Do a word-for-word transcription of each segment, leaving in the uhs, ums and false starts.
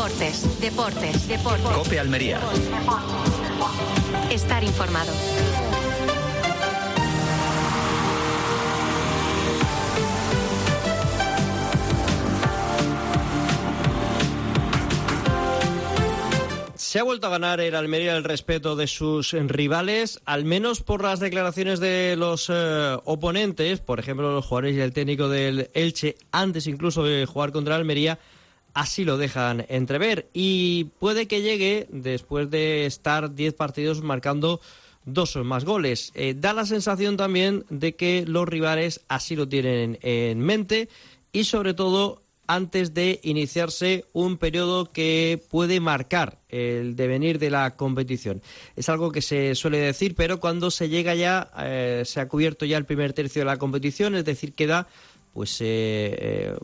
Deportes, deportes, deportes. COPE Almería. Estar informado. Se ha vuelto a ganar el Almería el respeto de sus rivales, al menos por las declaraciones de los eh, oponentes, por ejemplo los jugadores y el técnico del Elche, antes incluso de jugar contra el Almería, así lo dejan entrever. Y puede que llegue después de estar diez partidos marcando dos o más goles. Eh, da la sensación también de que los rivales así lo tienen en mente y sobre todo antes de iniciarse un periodo que puede marcar el devenir de la competición. Es algo que se suele decir, pero cuando se llega ya, eh, se ha cubierto ya el primer tercio de la competición, es decir, queda pues eh, eh,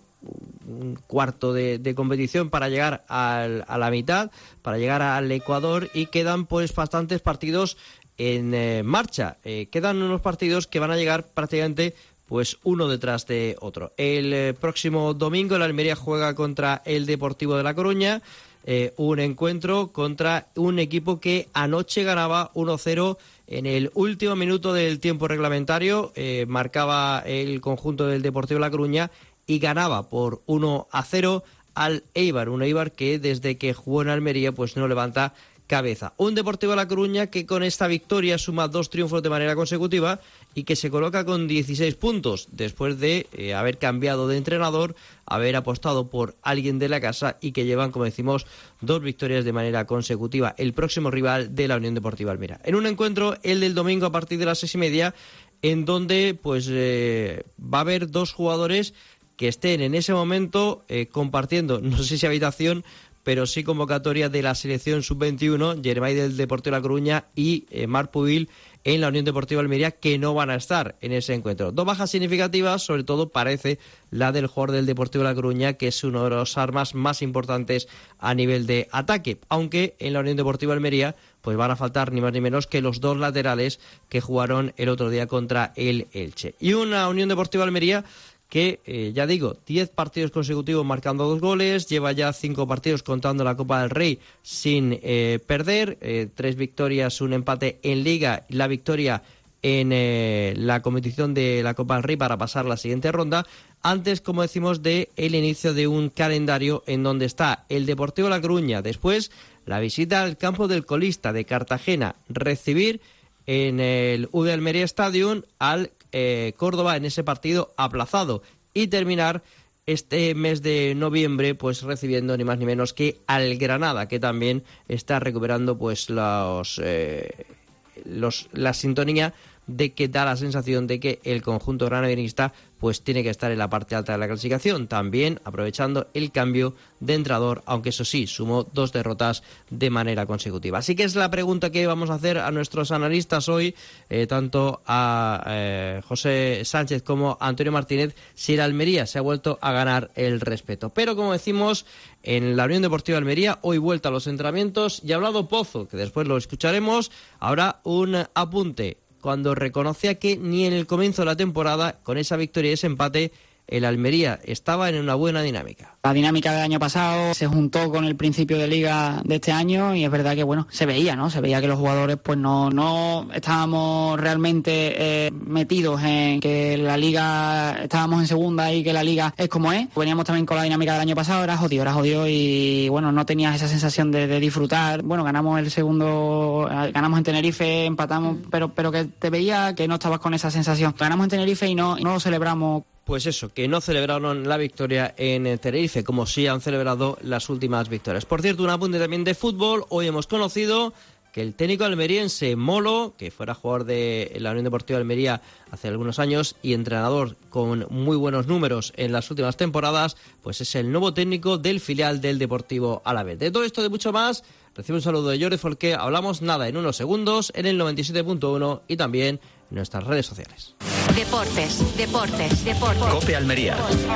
un cuarto de, de competición para llegar al, a la mitad, para llegar al Ecuador, y quedan pues bastantes partidos en eh, marcha. Eh, quedan unos partidos que van a llegar prácticamente pues uno detrás de otro. El eh, próximo domingo el Almería juega contra el Deportivo de La Coruña, eh, un encuentro contra un equipo que anoche ganaba uno cero en el último minuto del tiempo reglamentario, eh, marcaba el conjunto del Deportivo de La Coruña y ganaba por uno a cero al Eibar, un Eibar que desde que jugó en Almería pues no levanta cabeza. Un Deportivo de La Coruña que con esta victoria suma dos triunfos de manera consecutiva y que se coloca con dieciséis puntos después de eh, haber cambiado de entrenador, haber apostado por alguien de la casa y que llevan, como decimos, dos victorias de manera consecutiva. El próximo rival de la Unión Deportiva Almería. En un encuentro, el del domingo a partir de las seis y media, en donde pues eh, va a haber dos jugadores que estén en ese momento eh, compartiendo, no sé si habitación, pero sí convocatoria de la selección sub veintiuno, Jeremai del Deportivo de La Coruña y eh, Marc Pubil en la Unión Deportiva Almería, que no van a estar en ese encuentro. Dos bajas significativas, sobre todo parece la del jugador del Deportivo de La Coruña, que es uno de las armas más importantes a nivel de ataque, aunque en la Unión Deportiva Almería pues van a faltar ni más ni menos que los dos laterales que jugaron el otro día contra el Elche. Y una Unión Deportiva Almería que, eh, ya digo, diez partidos consecutivos marcando dos goles, lleva ya cinco partidos contando la Copa del Rey sin eh, perder, eh, tres victorias, un empate en Liga, la victoria en eh, la competición de la Copa del Rey para pasar la siguiente ronda, antes, como decimos, de el inicio de un calendario en donde está el Deportivo de La Coruña, después la visita al campo del colista de Cartagena, recibir en el U D Almería Stadium al Eh, Córdoba en ese partido aplazado y terminar este mes de noviembre pues recibiendo ni más ni menos que al Granada, que también está recuperando pues los, eh, los la sintonía de que da la sensación de que el conjunto granadinista pues tiene que estar en la parte alta de la clasificación, también aprovechando el cambio de entrenador, aunque eso sí, sumó dos derrotas de manera consecutiva. Así que es la pregunta que vamos a hacer a nuestros analistas hoy, eh, tanto a eh, José Sánchez como a Antonio Martínez, si el Almería se ha vuelto a ganar el respeto. Pero como decimos, en la Unión Deportiva Almería, hoy vuelta a los entrenamientos, y ha hablado Pozo, que después lo escucharemos, habrá un apunte cuando reconocía que ni en el comienzo de la temporada, con esa victoria y ese empate, el Almería estaba en una buena dinámica. La dinámica del año pasado se juntó con el principio de liga de este año y es verdad que, bueno, se veía, ¿no? Se veía que los jugadores pues no, no estábamos realmente eh, metidos en que la liga, estábamos en segunda y que la liga es como es. Veníamos también con la dinámica del año pasado, era jodido, era jodido y, bueno, no tenías esa sensación de, de disfrutar. Bueno, ganamos el segundo, ganamos en Tenerife, empatamos, pero, pero que te veía que no estabas con esa sensación. Ganamos en Tenerife y no, no lo celebramos. Pues eso, que no celebraron la victoria en Tenerife, como sí han celebrado las últimas victorias. Por cierto, un apunte también de fútbol. Hoy hemos conocido que el técnico almeriense Molo, que fuera jugador de la Unión Deportiva Almería hace algunos años y entrenador con muy buenos números en las últimas temporadas, pues es el nuevo técnico del filial del Deportivo Alavés. De todo esto y de mucho más, recibe un saludo de Jordi Folqué. Hablamos nada en unos segundos en el noventa y siete punto uno y también en nuestras redes sociales. Deportes, deportes, deportes. COPE Almería.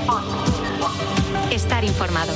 Estar informado.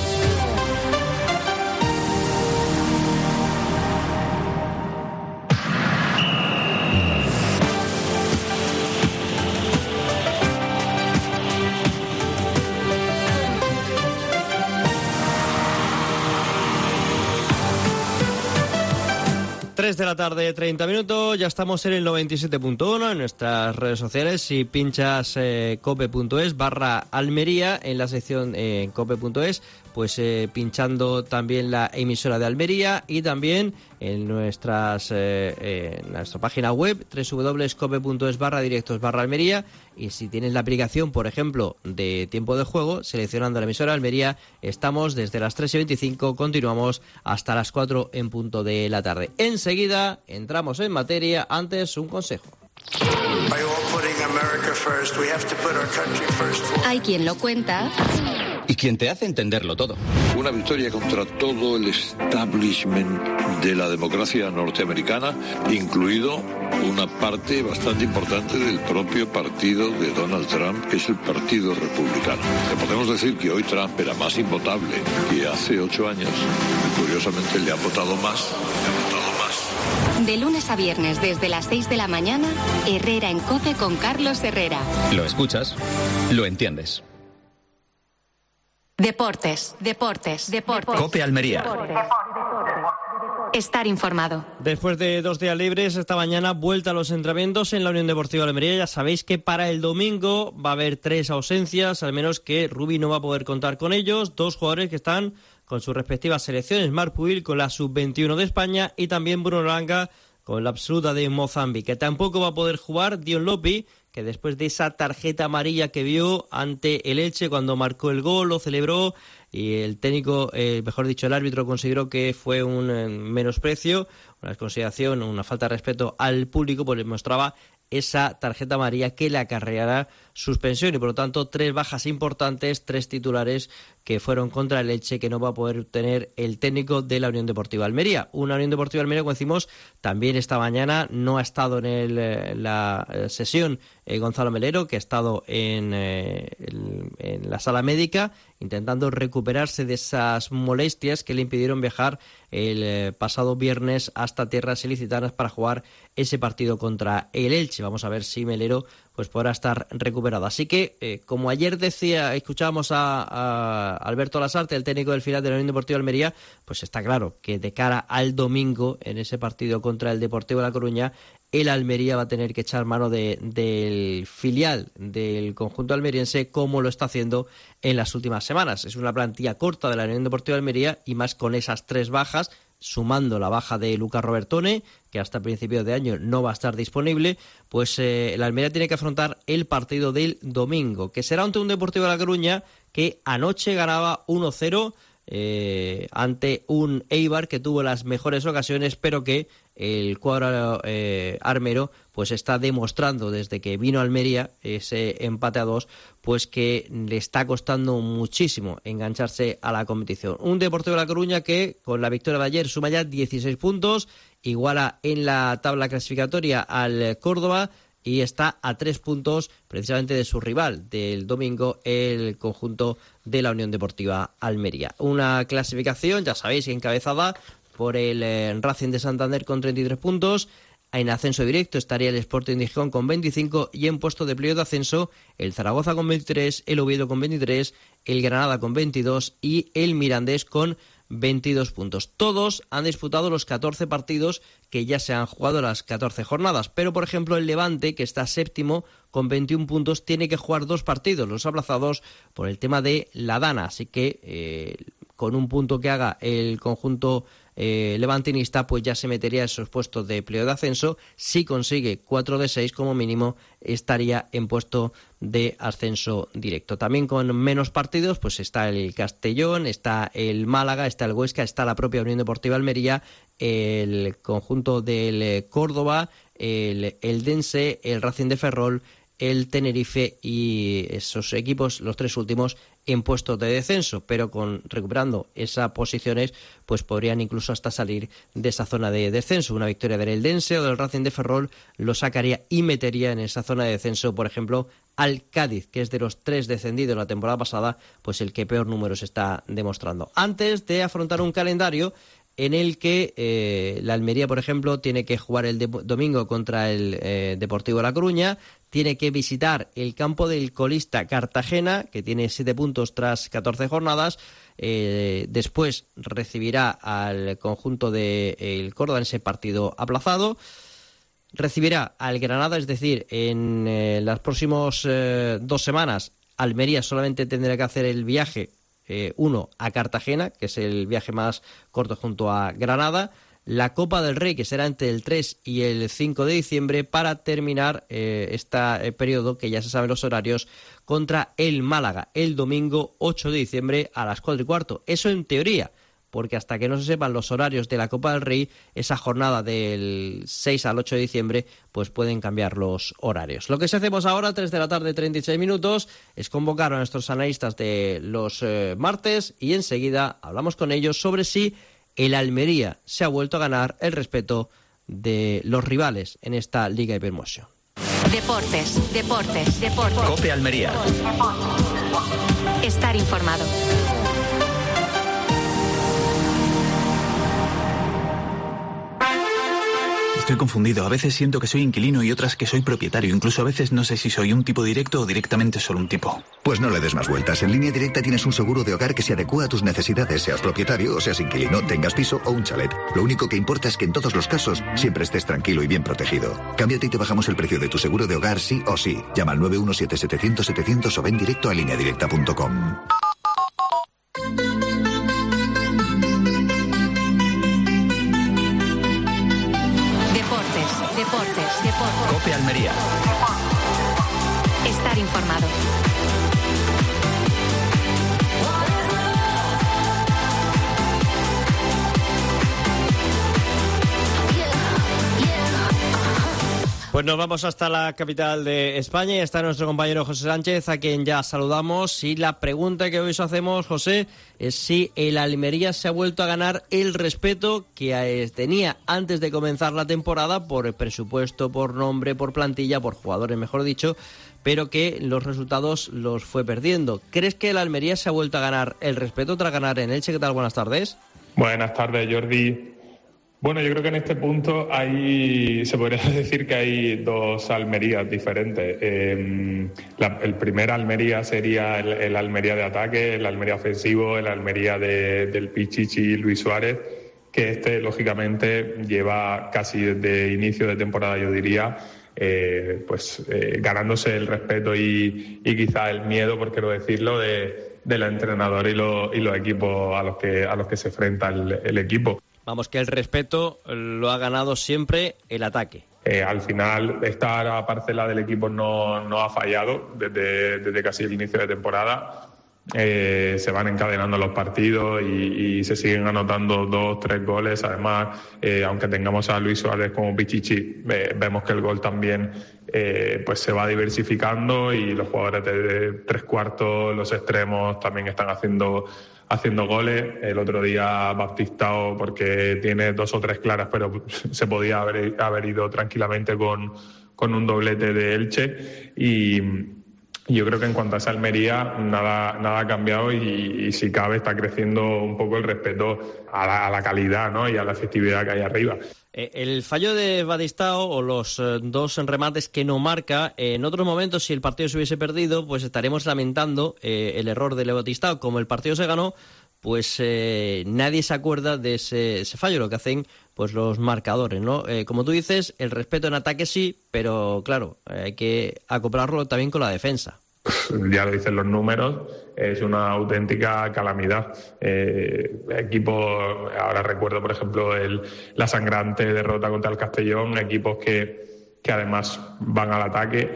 tres de la tarde, treinta minutos, ya estamos en el noventa y siete punto uno en nuestras redes sociales. Si pinchas eh, cope.es barra Almería en la sección eh, cope.es, pues eh, pinchando también la emisora de Almería y también en nuestras eh, eh, nuestra página web doble u doble u doble u punto cope punto es barra directos barra Almería. Y si tienes la aplicación, por ejemplo, de tiempo de juego, seleccionando la emisora de Almería, estamos desde las tres y veinticinco, continuamos hasta las cuatro en punto de la tarde. Enseguida entramos en materia, antes un consejo. Hay quien lo cuenta y quien te hace entenderlo todo. Una victoria contra todo el establishment de la democracia norteamericana, incluido una parte bastante importante del propio partido de Donald Trump, que es el Partido Republicano. Le podemos decir que hoy Trump era más invotable que hace ocho años. Y curiosamente le ha votado más, le ha votado más. De lunes a viernes desde las seis de la mañana, Herrera en COPE con Carlos Herrera. Lo escuchas, lo entiendes. Deportes, deportes, deportes. COPE Almería. Estar informado. Después de dos días libres, esta mañana vuelta a los entrenamientos en la Unión Deportiva Almería. Ya sabéis que para el domingo va a haber tres ausencias, al menos que Rubi no va a poder contar con ellos. Dos jugadores que están con sus respectivas selecciones. Marc Puig con la sub veintiuno de España y también Bruno Langa con la absoluta de Mozambique. Tampoco va a poder jugar Dion Lopi, que después de esa tarjeta amarilla que vio ante el Elche cuando marcó el gol, lo celebró y el técnico, eh, mejor dicho, el árbitro consideró que fue un eh, menosprecio, una desconsideración, una falta de respeto al público, pues le mostraba esa tarjeta amarilla que le acarreará suspensión y por lo tanto tres bajas importantes, tres titulares que fueron contra el Elche que no va a poder tener el técnico de la Unión Deportiva Almería. Una Unión Deportiva Almería, como decimos, también esta mañana no ha estado en el, la sesión eh, Gonzalo Melero, que ha estado en, eh, el, en la sala médica intentando recuperarse de esas molestias que le impidieron viajar el eh, pasado viernes hasta tierras ilicitanas para jugar ese partido contra el Elche. Vamos a ver si Melero pues podrá estar recuperado. Así que, eh, como ayer decía, escuchábamos a, a Alberto Lasarte, el técnico del filial de la Unión Deportiva Almería, pues está claro que de cara al domingo, en ese partido contra el Deportivo de La Coruña, el Almería va a tener que echar mano de, del filial del conjunto almeriense, como lo está haciendo en las últimas semanas. Es una plantilla corta de la Unión Deportiva Almería y más con esas tres bajas, sumando la baja de Lucas Robertone, que hasta principios de año no va a estar disponible, pues eh, el Almería tiene que afrontar el partido del domingo, que será ante un Deportivo de La Coruña que anoche ganaba uno cero eh, ante un Eibar que tuvo las mejores ocasiones, pero que el cuadro eh, armero pues está demostrando desde que vino a Almería ese empate a dos, pues que le está costando muchísimo engancharse a la competición. Un Deportivo de La Coruña que con la victoria de ayer suma ya dieciséis puntos, iguala en la tabla clasificatoria al Córdoba y está a tres puntos precisamente de su rival del domingo, el conjunto de la Unión Deportiva Almería. Una clasificación, ya sabéis, encabezada por el eh, Racing de Santander con treinta y tres puntos. En ascenso directo estaría el Sporting de Gijón con veinticinco y en puesto de playoff de ascenso el Zaragoza con veintitrés, el Oviedo con veintitrés, el Granada con veintidós y el Mirandés con veintidós puntos. Todos han disputado los catorce partidos que ya se han jugado las catorce jornadas, pero por ejemplo el Levante, que está séptimo con veintiún puntos, tiene que jugar dos partidos, los aplazados por el tema de la Dana, así que eh, con un punto que haga el conjunto eh, levantinista, pues ya se metería en esos puestos de playoff de ascenso. Si consigue cuatro de seis como mínimo, estaría en puesto de ascenso directo. También con menos partidos, pues está el Castellón, está el Málaga, está el Huesca, está la propia Unión Deportiva Almería, el conjunto del Córdoba, el Eldense, el Racing de Ferrol, el Tenerife y esos equipos, los tres últimos, en puestos de descenso, pero con recuperando esas posiciones, pues podrían incluso hasta salir de esa zona de descenso. Una victoria del Eldense o del Racing de Ferrol lo sacaría y metería en esa zona de descenso, por ejemplo, al Cádiz, que es de los tres descendidos la temporada pasada, pues el que peor números está demostrando. Antes de afrontar un calendario en el que eh, la Almería, por ejemplo, tiene que jugar el de- domingo contra el eh, Deportivo La Coruña, tiene que visitar el campo del colista Cartagena, que tiene siete puntos tras catorce jornadas, eh, después recibirá al conjunto del Córdoba en ese partido aplazado, recibirá al Granada, es decir, en eh, las próximas eh, dos semanas Almería solamente tendrá que hacer el viaje, eh, uno a Cartagena, que es el viaje más corto junto a Granada, la Copa del Rey, que será entre el tres y el cinco de diciembre, para terminar eh, este periodo, que ya se saben los horarios, contra el Málaga, el domingo ocho de diciembre a las cuatro y cuarto. Eso en teoría, porque hasta que no se sepan los horarios de la Copa del Rey, esa jornada del seis al ocho de diciembre, pues pueden cambiar los horarios. Lo que sí hacemos ahora, tres de la tarde, treinta y seis minutos, es convocar a nuestros analistas de los eh, martes y enseguida hablamos con ellos sobre si el Almería se ha vuelto a ganar el respeto de los rivales en esta Liga Hypermotion. Deportes, deportes, deportes. COPE Almería. Estar informado. Estoy confundido. A veces siento que soy inquilino y otras que soy propietario. Incluso a veces no sé si soy un tipo directo o directamente solo un tipo. Pues no le des más vueltas. En Línea Directa tienes un seguro de hogar que se adecúa a tus necesidades, seas propietario o seas inquilino, tengas piso o un chalet. Lo único que importa es que en todos los casos siempre estés tranquilo y bien protegido. Cámbiate y te bajamos el precio de tu seguro de hogar sí o sí. Llama al nueve uno siete setecientos setecientos o ven directo a línea directa punto com. Deportes, deportes. COPE Almería. Estar informado. Pues nos vamos hasta la capital de España y está nuestro compañero José Sánchez, a quien ya saludamos. Y la pregunta que hoy os hacemos, José, es si el Almería se ha vuelto a ganar el respeto que tenía antes de comenzar la temporada por presupuesto, por nombre, por plantilla, por jugadores, mejor dicho, pero que los resultados los fue perdiendo. ¿Crees que el Almería se ha vuelto a ganar el respeto tras ganar en Elche? ¿Qué tal? Buenas tardes. Buenas tardes, Jordi. Bueno, yo creo que en este punto hay, se podría decir que hay dos Almerías diferentes. Eh, la, el primer Almería sería el, el Almería de ataque, el Almería ofensivo, el Almería de, del Pichichi Luis Suárez, que este, lógicamente, lleva casi desde inicio de temporada, yo diría, eh, pues eh, ganándose el respeto y, y quizá el miedo, por qué no decirlo, de, del entrenador y, lo, y los equipos a los que, a los que se enfrenta el, el equipo. Vamos, que el respeto lo ha ganado siempre el ataque. Eh, al final, esta parcela del equipo no, no ha fallado desde, desde casi el inicio de temporada. Eh, se van encadenando los partidos y, y se siguen anotando dos, tres goles. Además, eh, aunque tengamos a Luis Suárez como Pichichi, eh, vemos que el gol también eh, pues se va diversificando y los jugadores de tres cuartos, los extremos, también están haciendo haciendo goles. El otro día Baptistao, porque tiene dos o tres claras, pero se podía haber, haber ido tranquilamente con, con un doblete de Elche. Y yo creo que en cuanto a esa Almería, nada, nada ha cambiado y, y si cabe está creciendo un poco el respeto a la, a la calidad, ¿no? Y a la efectividad que hay arriba. El fallo de Baptistao o los eh, dos remates que no marca, eh, en otros momentos, si el partido se hubiese perdido, pues estaremos lamentando eh, el error de Baptistao. Como el partido se ganó, pues eh, nadie se acuerda de ese, ese fallo, lo que hacen pues los marcadores, ¿no? Eh, como tú dices, el respeto en ataque sí, pero claro, eh, hay que acoplarlo también con la defensa. Ya lo dicen los números, es una auténtica calamidad. Eh, equipos, ahora recuerdo por ejemplo el, la sangrante derrota contra el Castellón, equipos que, que además van al ataque,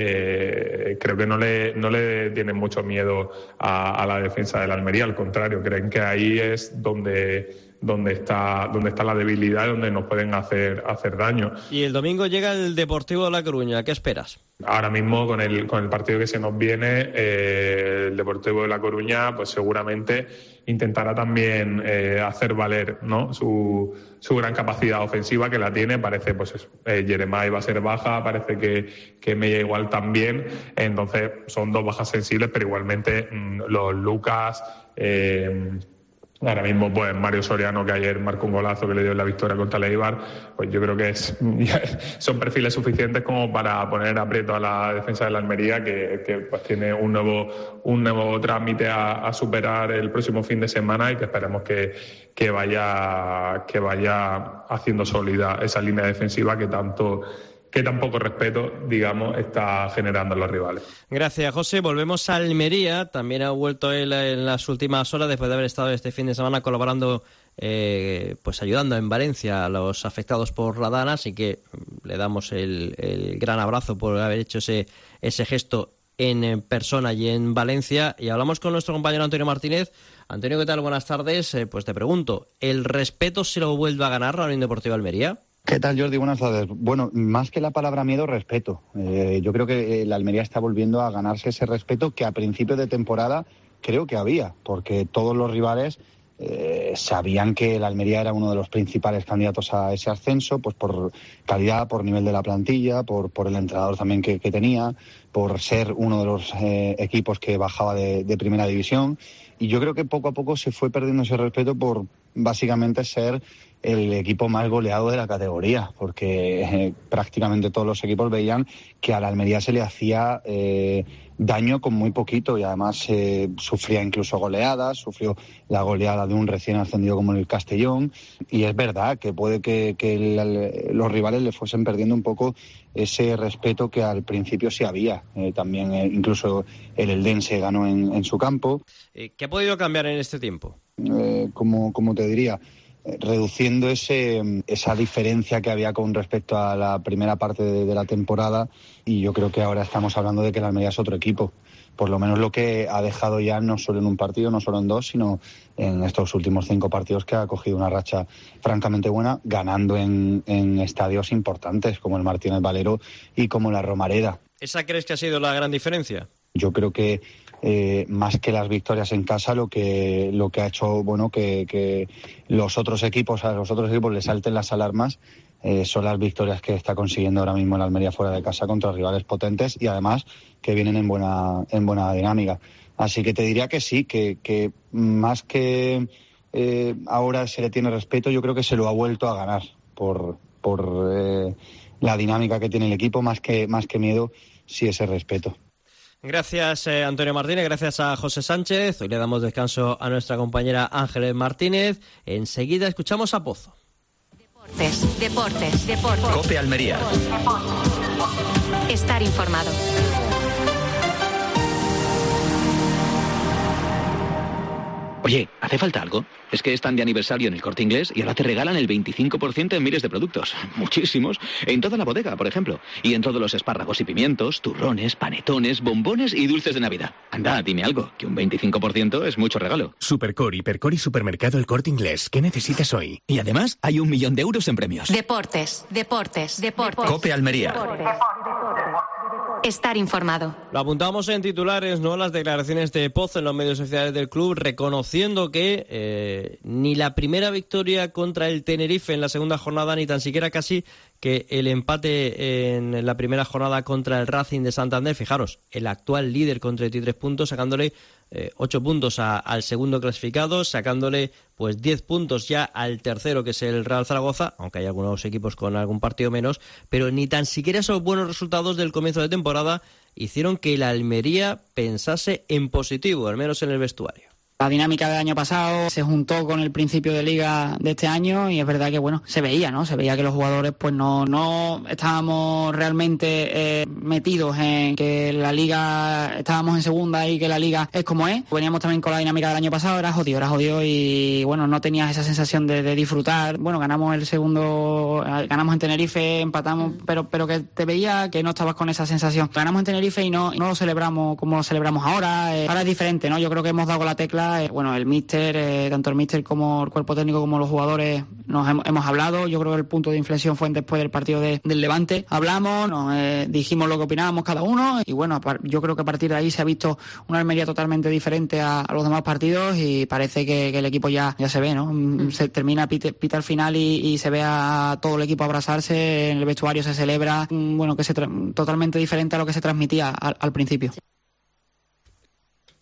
eh, creo que no le, no le tienen mucho miedo a, a la defensa de la Almería, al contrario, creen que ahí es donde... donde está donde está la debilidad y donde nos pueden hacer hacer daño. Y el domingo llega el Deportivo de La Coruña, ¿qué esperas? Ahora mismo con el con el partido que se nos viene, eh, el Deportivo de La Coruña, pues seguramente intentará también eh, hacer valer, ¿no? su su gran capacidad ofensiva, que la tiene. Parece pues eh, Jeremai va a ser baja, parece que que Mella igual también, entonces son dos bajas sensibles, pero igualmente mmm, los Lucas, eh, Ahora mismo, pues Mario Soriano, que ayer marcó un golazo que le dio la victoria contra el Eibar, pues yo creo que es, son perfiles suficientes como para poner aprieto a la defensa de la Almería, que, que pues tiene un nuevo un nuevo trámite a, a superar el próximo fin de semana y que esperemos que, que vaya que vaya haciendo sólida esa línea defensiva que tanto que tan poco respeto, digamos, está generando en los rivales. Gracias, José. Volvemos a Almería. También ha vuelto él en las últimas horas, después de haber estado este fin de semana colaborando, eh, pues ayudando en Valencia a los afectados por la Dana. Así que le damos el, el gran abrazo por haber hecho ese, ese gesto en persona y en Valencia. Y hablamos con nuestro compañero Antonio Martínez. Antonio, ¿qué tal? Buenas tardes. Eh, pues te pregunto, ¿el respeto se lo vuelve a ganar la Unión Deportiva Almería? ¿Qué tal, Jordi? Buenas tardes. Bueno, más que la palabra miedo, respeto. Eh, yo creo que la Almería está volviendo a ganarse ese respeto que a principio de temporada creo que había, porque todos los rivales eh, sabían que la Almería era uno de los principales candidatos a ese ascenso, pues por calidad, por nivel de la plantilla, por, por el entrenador también que, que tenía, por ser uno de los eh, equipos que bajaba de, de primera división. Y yo creo que poco a poco se fue perdiendo ese respeto por básicamente ser el equipo más goleado de la categoría, porque eh, prácticamente todos los equipos veían que a la Almería se le hacía eh, daño con muy poquito y además eh, sufría incluso goleadas, sufrió la goleada de un recién ascendido como el Castellón, y es verdad que puede que, que el, los rivales le fuesen perdiendo un poco ese respeto que al principio sí había. Eh, también eh, incluso el Eldense ganó en, en su campo. ¿Qué ha podido cambiar en este tiempo? Eh, como, como te diría, reduciendo ese esa diferencia que había con respecto a la primera parte de, de la temporada, y yo creo que ahora estamos hablando de que la Almería es otro equipo, por lo menos lo que ha dejado ya no solo en un partido, no solo en dos, sino en estos últimos cinco partidos, que ha cogido una racha francamente buena, ganando en, en estadios importantes como el Martínez Valero y como la Romareda. ¿Esa crees que ha sido la gran diferencia? Yo creo que Eh, más que las victorias en casa, lo que lo que ha hecho bueno que, que los otros equipos a los otros equipos les salten las alarmas eh, son las victorias que está consiguiendo ahora mismo la Almería fuera de casa contra rivales potentes y además que vienen en buena en buena dinámica. Así que te diría que sí, que, que más que eh, ahora se le tiene respeto, yo creo que se lo ha vuelto a ganar por por eh, la dinámica que tiene el equipo, más que más que miedo, sí ese respeto. Gracias, eh, Antonio Martínez, gracias a José Sánchez. Hoy le damos descanso a nuestra compañera Ángeles Martínez. Enseguida escuchamos a Pozo. Deportes, deportes, deportes. COPE Almería. Estar informado. Oye, ¿hace falta algo? Es que están de aniversario en el Corte Inglés y ahora te regalan el veinticinco por ciento en miles de productos. Muchísimos. En toda la bodega, por ejemplo. Y en todos los espárragos y pimientos, turrones, panetones, bombones y dulces de Navidad. Anda, dime algo, que un veinticinco por ciento es mucho regalo. Supercore, Hipercore y Supermercado El Corte Inglés. ¿Qué necesitas hoy? Y además hay un millón de euros en premios. Deportes, deportes, deportes. COPE Almería. Deportes. Estar informado. Lo apuntamos en titulares, ¿no? Las declaraciones de Pozo en los medios oficiales del club, reconociendo que eh, ni la primera victoria contra el Tenerife en la segunda jornada, ni tan siquiera casi que el empate en la primera jornada contra el Racing de Santander. Fijaros, el actual líder con treinta y tres puntos, sacándole eh, ocho puntos a, al segundo clasificado, sacándole pues diez puntos ya al tercero, que es el Real Zaragoza, aunque hay algunos equipos con algún partido menos, pero ni tan siquiera esos buenos resultados del comienzo de temporada hicieron que la Almería pensase en positivo, al menos en el vestuario. La dinámica del año pasado se juntó con el principio de liga de este año y es verdad que, bueno, se veía, ¿no? Se veía que los jugadores pues no no estábamos realmente eh, metidos en que la liga, estábamos en segunda y que la liga es como es. Veníamos también con la dinámica del año pasado, era jodido, era jodido y, bueno, no tenías esa sensación de, de disfrutar. Bueno, ganamos el segundo, ganamos en Tenerife, empatamos, pero pero que te veía que no estabas con esa sensación. Ganamos en Tenerife y no, no lo celebramos como lo celebramos ahora. Eh, ahora es diferente, ¿no? Yo creo que hemos dado con la tecla. Bueno, el míster, eh, tanto el míster como el cuerpo técnico como los jugadores nos hemos, hemos hablado. Yo creo que el punto de inflexión fue después del partido de, del Levante. Hablamos, nos eh, dijimos lo que opinábamos cada uno y bueno, yo creo que a partir de ahí se ha visto una Almería totalmente diferente a, a los demás partidos y parece que, que el equipo ya, ya se ve, ¿no? Mm. Se termina pita, pita al final y, y se ve a todo el equipo abrazarse, en el vestuario se celebra, bueno, que es totalmente diferente a lo que se transmitía al, al principio.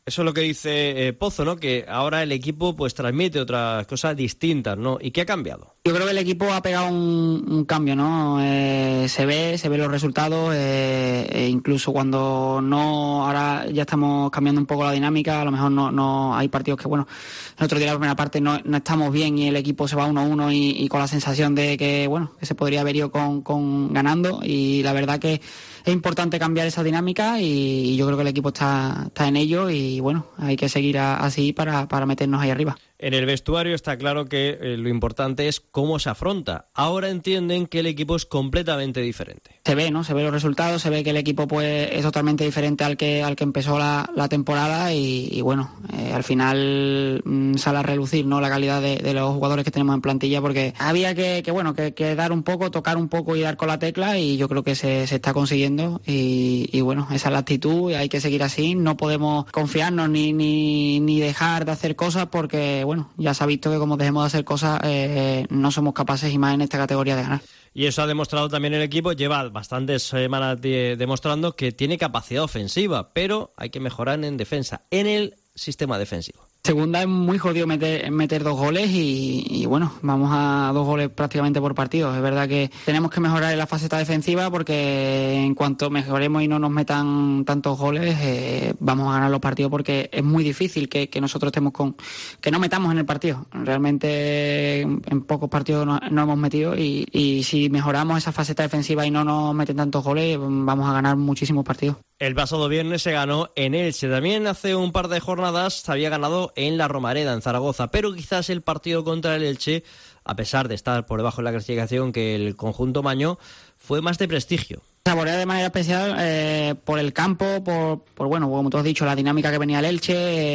Eso es lo que dice eh, Pozo, ¿no? Que ahora el equipo pues transmite otras cosas distintas, ¿no? ¿Y qué ha cambiado? Yo creo que el equipo ha pegado un, un cambio, ¿no? Eh, se ve, se ven los resultados, eh, e incluso cuando no, ahora ya estamos cambiando un poco la dinámica, a lo mejor no, no hay partidos que, bueno, el otro día la primera parte no, no estamos bien y el equipo se va uno a uno y, y con la sensación de que, bueno, que se podría haber ido con, con ganando, y la verdad que es importante cambiar esa dinámica y, y yo creo que el equipo está, está en ello y bueno, hay que seguir a, así para, para meternos ahí arriba. En el vestuario está claro que eh, lo importante es cómo se afronta. Ahora entienden que el equipo es completamente diferente. Se ve, ¿no? Se ve los resultados, se ve que el equipo pues es totalmente diferente al que al que empezó la, la temporada y, y bueno, eh, al final mmm, sale a relucir, ¿no? La calidad de, de los jugadores que tenemos en plantilla, porque había que, que bueno, que, que dar un poco, tocar un poco y dar con la tecla, y yo creo que se, se está consiguiendo y, y bueno, esa es la actitud y hay que seguir así. No podemos confiarnos ni, ni, ni dejar de hacer cosas porque bueno, ya se ha visto que como dejemos de hacer cosas eh, no somos capaces, y más en esta categoría, de ganar. Y eso ha demostrado también el equipo, lleva bastantes semanas de, demostrando que tiene capacidad ofensiva, pero hay que mejorar en defensa, en el sistema defensivo. Segunda es muy jodido meter, meter dos goles y, y bueno, vamos a dos goles prácticamente por partido. Es verdad que tenemos que mejorar en la faceta defensiva porque en cuanto mejoremos y no nos metan tantos goles, eh, vamos a ganar los partidos, porque es muy difícil que, que nosotros estemos con, que no metamos en el partido. Realmente en pocos partidos no, no hemos metido y, y si mejoramos esa faceta defensiva y no nos meten tantos goles, vamos a ganar muchísimos partidos. El pasado viernes se ganó en Elche. También hace un par de jornadas se había ganado en la Romareda, en Zaragoza. Pero quizás el partido contra el Elche, a pesar de estar por debajo de la clasificación que el conjunto mañó, fue más de prestigio. Saborea de manera especial eh, por el campo, por, por, bueno, como tú has dicho, la dinámica que venía el Elche.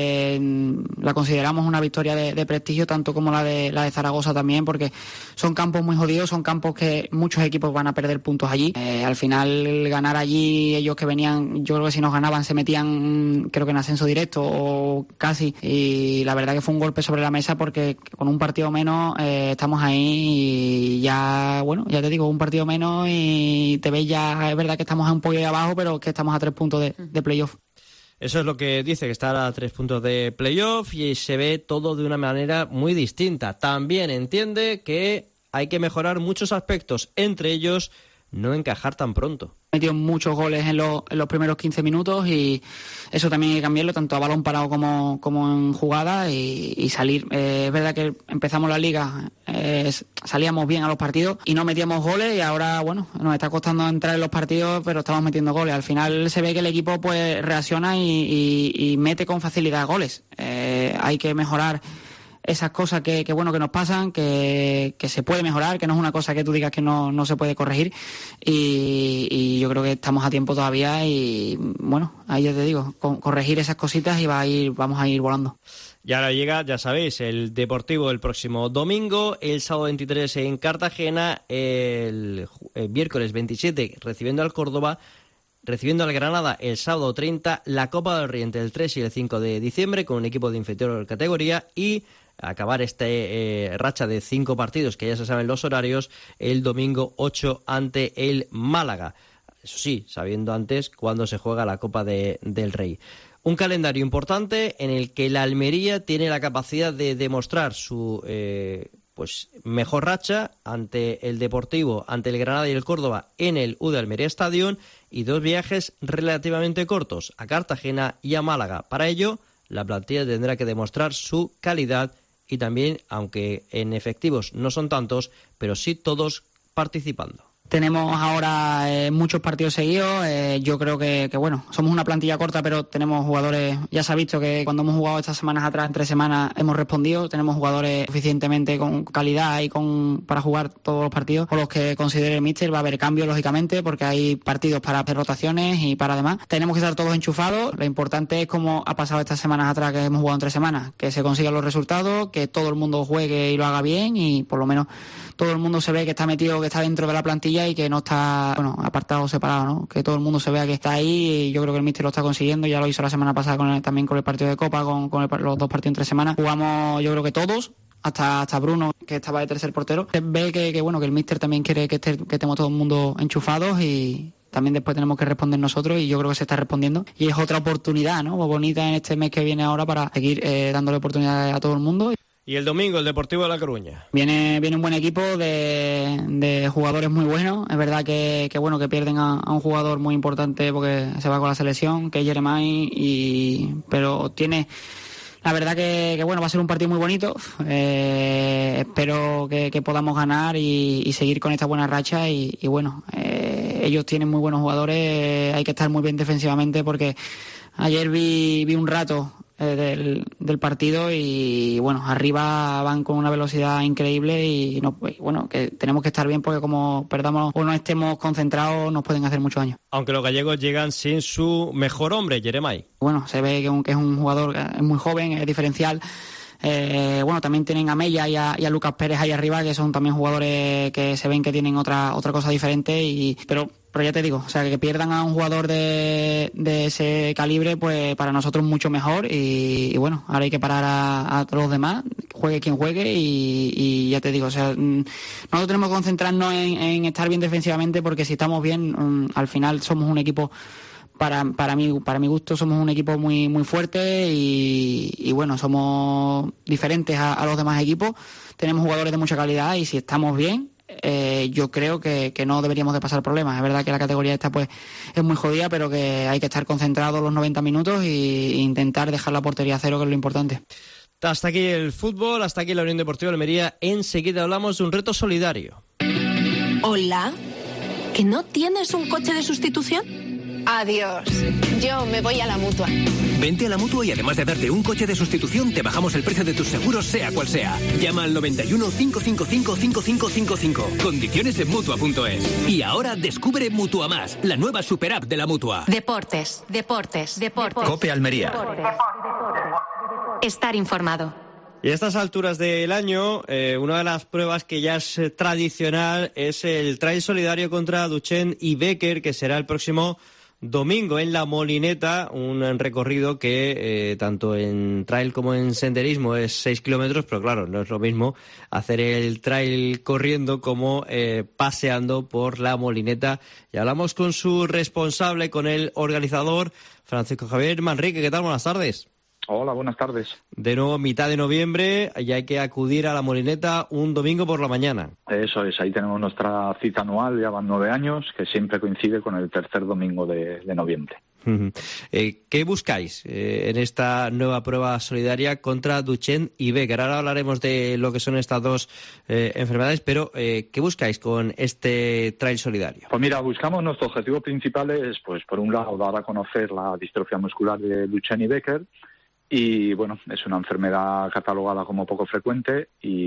Eh, la consideramos una victoria de, de prestigio, tanto como la de la de Zaragoza también, porque son campos muy jodidos, son campos que muchos equipos van a perder puntos allí. Eh, al final, ganar allí, ellos que venían, yo creo que si nos ganaban se metían, creo que en ascenso directo o casi, y la verdad que fue un golpe sobre la mesa, porque con un partido menos eh, estamos ahí y ya, bueno, ya te digo, un partido menos y te ves ya. Es verdad que estamos un poco ahí abajo, pero que estamos a tres puntos de, de playoff. Eso es lo que dice, que está a tres puntos de playoff y se ve todo de una manera muy distinta. También entiende que hay que mejorar muchos aspectos, entre ellos no encajar tan pronto. Metió muchos goles en los, en los primeros quince minutos y eso también hay que cambiarlo, tanto a balón parado como, como en jugada y, y salir. Eh, es verdad que empezamos la liga, eh, salíamos bien a los partidos y no metíamos goles, y ahora, bueno, nos está costando entrar en los partidos, pero estamos metiendo goles. Al final se ve que el equipo pues reacciona y, y, y mete con facilidad goles. Eh, hay que mejorar esas cosas que, que bueno que nos pasan, que, que se puede mejorar, que no es una cosa que tú digas que no, no se puede corregir, y, y yo creo que estamos a tiempo todavía y bueno, ahí ya te digo, con, corregir esas cositas y va a ir, vamos a ir volando. Y ahora llega, ya sabéis, el Deportivo el próximo domingo, el sábado veintitrés en Cartagena, el, el miércoles veintisiete recibiendo al Córdoba, recibiendo al Granada el sábado treinta, la Copa del Rey entre el tres y el cinco de diciembre con un equipo de inferior categoría, y acabar esta eh, racha de cinco partidos, que ya se saben los horarios, el domingo ocho ante el Málaga. Eso sí, sabiendo antes cuándo se juega la Copa de, del Rey. Un calendario importante en el que la Almería tiene la capacidad de demostrar su eh, pues mejor racha ante el Deportivo, ante el Granada y el Córdoba en el U de Almería Stadium, y dos viajes relativamente cortos a Cartagena y a Málaga. Para ello, la plantilla tendrá que demostrar su calidad y también, aunque en efectivos no son tantos, pero sí todos participando. Tenemos ahora eh, muchos partidos seguidos. Eh, yo creo que, que, bueno, somos una plantilla corta, pero tenemos jugadores. Ya se ha visto que cuando hemos jugado estas semanas atrás, en tres semanas, hemos respondido. Tenemos jugadores suficientemente con calidad y con para jugar todos los partidos. Por los que considere el míster, va a haber cambios, lógicamente, porque hay partidos para hacer rotaciones y para demás. Tenemos que estar todos enchufados. Lo importante es, como ha pasado estas semanas atrás que hemos jugado en tres semanas, que se consigan los resultados, que todo el mundo juegue y lo haga bien, y por lo menos todo el mundo se ve que está metido, que está dentro de la plantilla y que no está, bueno, apartado o separado, ¿no? Que todo el mundo se vea que está ahí, y yo creo que el míster lo está consiguiendo. Ya lo hizo la semana pasada con el, también con el partido de Copa, con, con el, los dos partidos en tres semanas. Jugamos, yo creo que todos, hasta hasta Bruno, que estaba de tercer portero. Ve que, que bueno, que el míster también quiere que, esté, que estemos todo el mundo enchufados y, también después tenemos que responder nosotros y yo creo que se está respondiendo. Y es otra oportunidad, ¿no? Bonita en este mes que viene ahora para seguir eh, dándole oportunidades a todo el mundo. Y el domingo, el Deportivo de La Coruña. Viene viene un buen equipo de, de jugadores muy buenos. Es verdad que, que bueno que pierden a, a un jugador muy importante porque se va con la selección, que es Jeremai, y pero tiene... La verdad que, que bueno, va a ser un partido muy bonito. Eh, espero que, que podamos ganar y, y seguir con esta buena racha. Y, y bueno, eh, ellos tienen muy buenos jugadores. Hay que estar muy bien defensivamente porque ayer vi, vi un rato eh, del, del partido y bueno, arriba van con una velocidad increíble y no, pues, bueno, que tenemos que estar bien porque como perdamos o no estemos concentrados nos pueden hacer mucho daño. Aunque los gallegos llegan sin su mejor hombre, Jeremai. Bueno, se ve que, un, que es un jugador es muy joven, es diferencial. Eh, bueno, también tienen a Mella y a, y a Lucas Pérez ahí arriba, que son también jugadores que se ven que tienen otra otra cosa diferente, y pero pero ya te digo, o sea, que pierdan a un jugador de, de ese calibre, pues para nosotros mucho mejor, y, y bueno, ahora hay que parar a, a todos los demás, juegue quien juegue, y, y ya te digo, o sea, nosotros tenemos que concentrarnos en, en estar bien defensivamente, porque si estamos bien, um, al final somos un equipo... Para, para mí, para mi gusto somos un equipo muy muy fuerte y, y bueno, somos diferentes a, a los demás equipos, tenemos jugadores de mucha calidad y si estamos bien, eh, yo creo que, que no deberíamos de pasar problemas. Es verdad que la categoría esta pues es muy jodida, pero que hay que estar concentrados los noventa minutos e intentar dejar la portería a cero, que es lo importante. Hasta aquí el fútbol, hasta aquí la Unión Deportiva de Almería. Enseguida hablamos de un reto solidario. Hola, ¿que no tienes un coche de sustitución? Adiós, yo me voy a la Mutua. Vente a la Mutua y además de darte un coche de sustitución, te bajamos el precio de tus seguros, sea cual sea. Llama al noventa y uno, cinco cinco cinco, cinco cinco cinco cinco. Condiciones en Mutua punto es. Y ahora descubre Mutua Más, la nueva super app de la Mutua. Deportes, deportes, deportes. Cope Almería. Estar informado. Y a estas alturas del año, eh, una de las pruebas que ya es eh, tradicional es el Trail Solidario contra Duchenne y Becker, que será el próximo domingo en La Molineta, un recorrido que eh, tanto en trail como en senderismo es seis kilómetros, pero claro, no es lo mismo hacer el trail corriendo como eh, paseando por La Molineta. Y hablamos con su responsable, con el organizador, Francisco Javier Manrique. ¿Qué tal? Buenas tardes. Hola, buenas tardes. De nuevo, mitad de noviembre, y hay que acudir a La Molineta un domingo por la mañana. Eso es, ahí tenemos nuestra cita anual, ya van nueve años, que siempre coincide con el tercer domingo de, de noviembre. Uh-huh. Eh, ¿Qué buscáis eh, en esta nueva prueba solidaria contra Duchenne y Becker? Ahora hablaremos de lo que son estas dos eh, enfermedades, pero eh, ¿qué buscáis con este trail solidario? Pues mira, buscamos, nuestro objetivo principal es, pues por un lado, dar a conocer la distrofia muscular de Duchenne y Becker. Y bueno, es una enfermedad catalogada como poco frecuente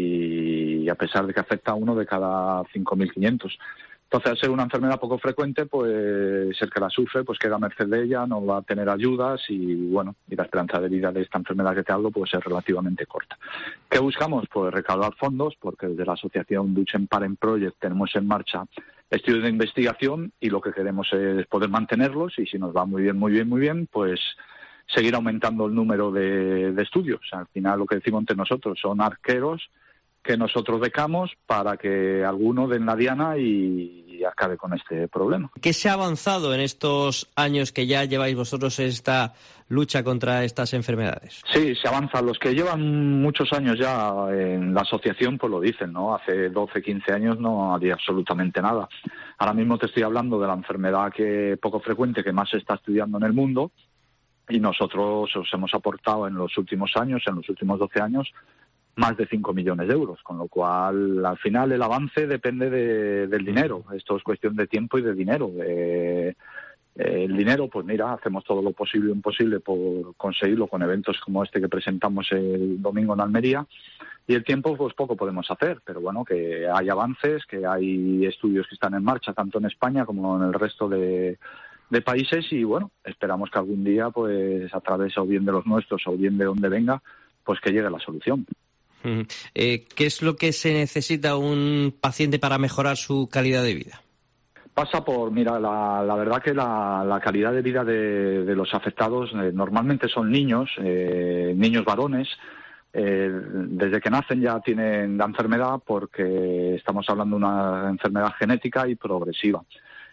y a pesar de que afecta a uno de cada cinco mil quinientos. Entonces, al ser una enfermedad poco frecuente, pues el que la sufre pues queda a merced de ella, no va a tener ayudas y bueno, y la esperanza de vida de esta enfermedad que te hablo pues es relativamente corta. ¿Qué buscamos? Pues recaudar fondos, porque desde la asociación Duchenne Parent Project tenemos en marcha estudios de investigación y lo que queremos es poder mantenerlos y si nos va muy bien, muy bien, muy bien, pues seguir aumentando el número de, de estudios. O sea, al final lo que decimos entre nosotros son arqueros que nosotros becamos para que alguno den la diana y, y acabe con este problema. ¿Qué se ha avanzado en estos años que ya lleváis vosotros esta lucha contra estas enfermedades? Sí, se avanza. Los que llevan muchos años ya en la asociación pues lo dicen, ¿no? Hace doce, quince años no había absolutamente nada. Ahora mismo te estoy hablando de la enfermedad que poco frecuente que más se está estudiando en el mundo. Y nosotros os hemos aportado en los últimos años, en los últimos doce años, más de cinco millones de euros, con lo cual al final el avance depende de, del dinero. Esto es cuestión de tiempo y de dinero. Eh, el dinero, pues mira, hacemos todo lo posible e imposible por conseguirlo con eventos como este que presentamos el domingo en Almería. Y el tiempo, pues poco podemos hacer, pero bueno, que hay avances, que hay estudios que están en marcha, tanto en España como en el resto de... de países y bueno, esperamos que algún día pues a través o bien de los nuestros o bien de donde venga, pues que llegue la solución. Uh-huh. Eh, ¿Qué es lo que se necesita un paciente para mejorar su calidad de vida? Pasa por, mira, la, la verdad que la, la calidad de vida de, de los afectados eh, normalmente son niños, eh, niños varones, eh, desde que nacen ya tienen la enfermedad porque estamos hablando de una enfermedad genética y progresiva.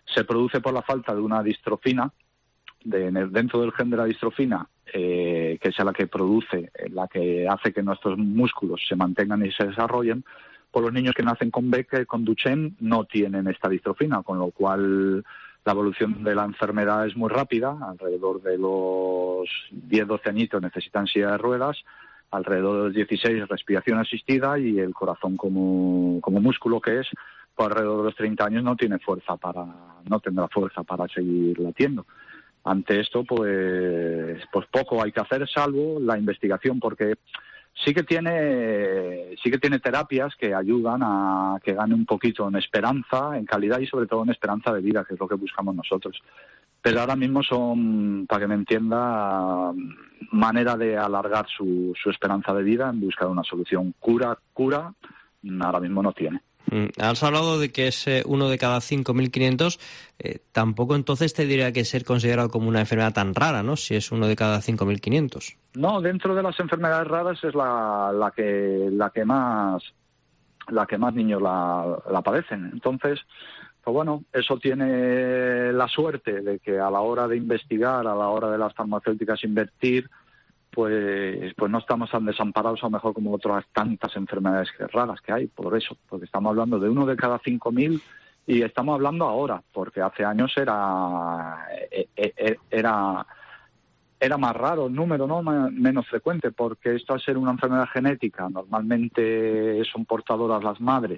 se produce por la falta de una distrofina, de, dentro del gen de la distrofina, eh, que es la que produce, la que hace que nuestros músculos se mantengan y se desarrollen. Por los niños que nacen con Becker, con Duchenne, no tienen esta distrofina, con lo cual la evolución de la enfermedad es muy rápida. Alrededor de los diez doce añitos necesitan silla de ruedas, alrededor de los dieciséis respiración asistida, y el corazón como, como músculo que es, pues alrededor de los treinta años no tiene fuerza para, no tendrá fuerza para seguir latiendo. Ante esto, pues, pues poco hay que hacer, salvo la investigación, porque sí que tiene, sí que tiene terapias que ayudan a que gane un poquito en esperanza, en calidad y sobre todo en esperanza de vida, que es lo que buscamos nosotros. Pero ahora mismo son, para que me entienda, manera de alargar su, su esperanza de vida en busca de una solución. Cura, cura, ahora mismo no tiene. Mm. Has hablado de que es eh, uno de cada cinco mil quinientos. Eh, tampoco entonces tendría que ser considerado como una enfermedad tan rara, ¿no? Si es uno de cada cinco mil quinientos. No, dentro de las enfermedades raras es la, la que la que más la que más niños la, la padecen. Entonces, pues bueno, eso tiene la suerte de que a la hora de investigar, a la hora de las farmacéuticas invertir, pues pues no estamos tan desamparados a lo mejor como otras tantas enfermedades raras que hay, por eso, porque estamos hablando de uno de cada cinco mil y estamos hablando ahora, porque hace años era era era más raro el número, ¿no? Menos frecuente, porque esto al ser una enfermedad genética, normalmente son portadoras las madres,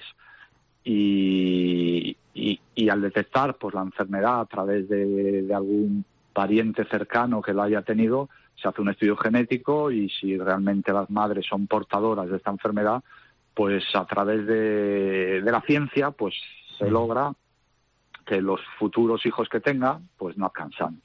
y, y, y al detectar pues la enfermedad a través de, de algún pariente cercano que la haya tenido, se hace un estudio genético, y si realmente las madres son portadoras de esta enfermedad, pues a través de, de la ciencia pues se logra que los futuros hijos que tenga pues no cansanos.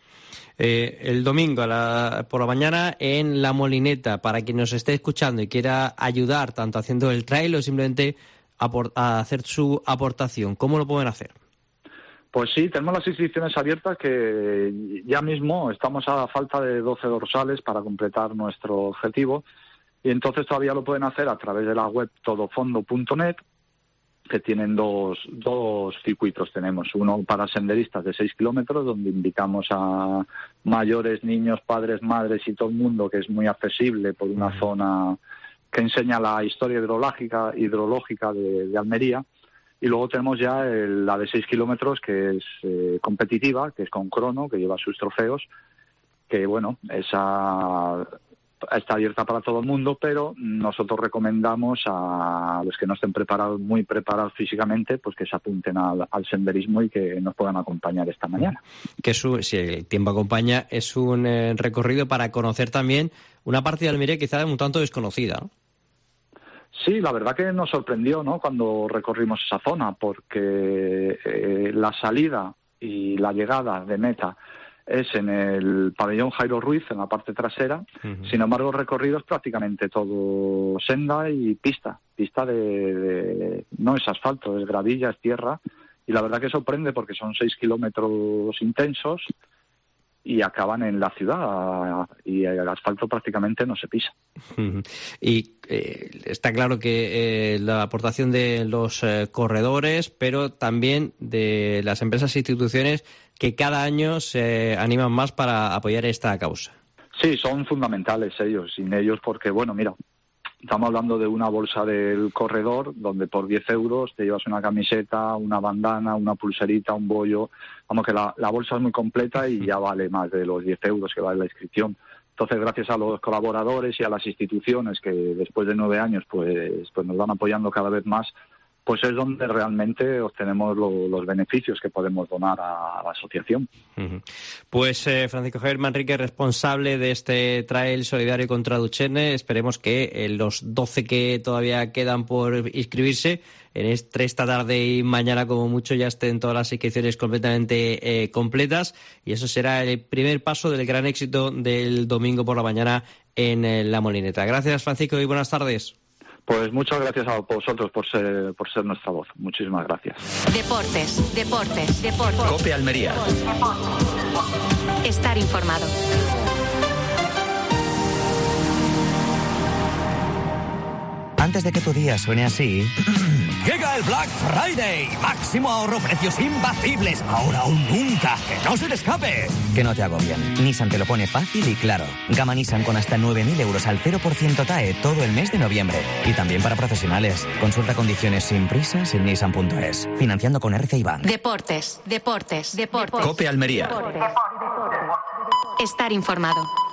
Eh, el domingo a la, por la mañana en La Molineta, para quien nos esté escuchando y quiera ayudar tanto haciendo el trail o simplemente aport- a hacer su aportación, ¿cómo lo pueden hacer? Pues sí, tenemos las inscripciones abiertas, que ya mismo estamos a falta de doce dorsales para completar nuestro objetivo, y entonces todavía lo pueden hacer a través de la web todofondo punto net, que tienen dos, dos circuitos. Tenemos uno para senderistas de seis kilómetros, donde invitamos a mayores, niños, padres, madres y todo el mundo, que es muy accesible por una uh-huh. zona que enseña la historia hidrológica, hidrológica de, de Almería. Y luego tenemos ya el, la de seis kilómetros, que es eh, competitiva, que es con crono, que lleva sus trofeos, que bueno, esa está abierta para todo el mundo, pero nosotros recomendamos a los que no estén preparados, muy preparados físicamente, pues que se apunten al, al senderismo y que nos puedan acompañar esta mañana. Que su, si el tiempo acompaña, es un eh, recorrido para conocer también una parte de Almería quizá un tanto desconocida, ¿no? Sí, la verdad que nos sorprendió, ¿no?, cuando recorrimos esa zona, porque eh, la salida y la llegada de meta es en el pabellón Jairo Ruiz, en la parte trasera. Uh-huh. Sin embargo, el recorrido es prácticamente todo senda y pista. Pista de, de... no es asfalto, es gravilla, es tierra. Y la verdad que sorprende, porque son seis kilómetros intensos y acaban en la ciudad, y el asfalto prácticamente no se pisa. Uh-huh. Y eh, está claro que eh, la aportación de los eh, corredores, pero también de las empresas e instituciones que cada año se animan más para apoyar esta causa. Sí, son fundamentales ellos, sin ellos, porque, bueno, mira, estamos hablando de una bolsa del corredor, donde por diez euros te llevas una camiseta, una bandana, una pulserita, un bollo. Vamos, que la, la bolsa es muy completa y ya vale más de los diez euros que vale la inscripción. Entonces, gracias a los colaboradores y a las instituciones que después de nueve años pues, pues nos van apoyando cada vez más, pues es donde realmente obtenemos lo, los beneficios que podemos donar a, a la asociación. Uh-huh. Pues eh, Francisco Javier Manrique, responsable de este trail solidario contra Duchenne. Esperemos que eh, los doce que todavía quedan por inscribirse, en este, esta tarde y mañana como mucho, ya estén todas las inscripciones completamente eh, completas, y eso será el primer paso del gran éxito del domingo por la mañana en eh, La Molineta. Gracias, Francisco, y buenas tardes. Pues muchas gracias a vosotros por ser, por ser nuestra voz. Muchísimas gracias. Deportes, deportes, deportes. COPE Almería. Estar informado. Antes de que tu día suene así... Llega el Black Friday. Máximo ahorro, precios imbatibles. Ahora o nunca. ¡Que no se te escape! Que no te agobien. Nissan te lo pone fácil y claro. Gama Nissan con hasta nueve mil euros al cero por ciento T A E todo el mes de noviembre. Y también para profesionales. Consulta condiciones sin prisas en nissan punto es. Financiando con R C I Bank. Deportes, deportes, deportes. Cope Almería. Estar informado.